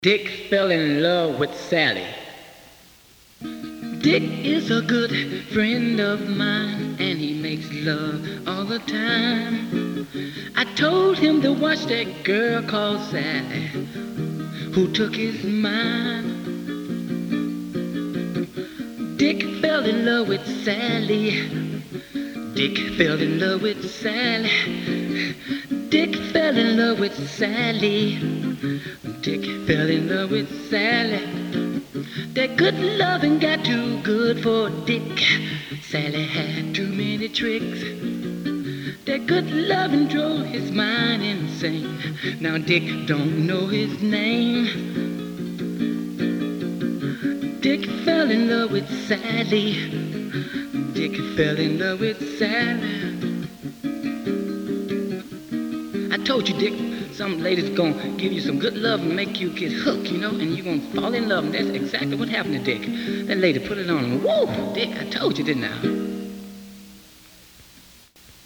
Dick fell in love with Sally. Dick is a good friend of mine, and he makes love all the time. I told him to watch that girl called Sally, who took his mind. Dick fell in love with Sally. Dick fell in love with Sally. Dick fell in love with Sally. Dick fell in love with Sally. That good loving got too good for Dick. Sally had too many tricks. That good loving drove his mind insane. Now Dick don't know his name. Dick fell in love with Sally. Dick fell in love with Sally. I told you, Dick, some lady's gonna give you some good love and make you get hooked, and you're gonna fall in love. And that's exactly what happened to Dick. That lady put it on him. Woo! Dick, I told you, didn't I?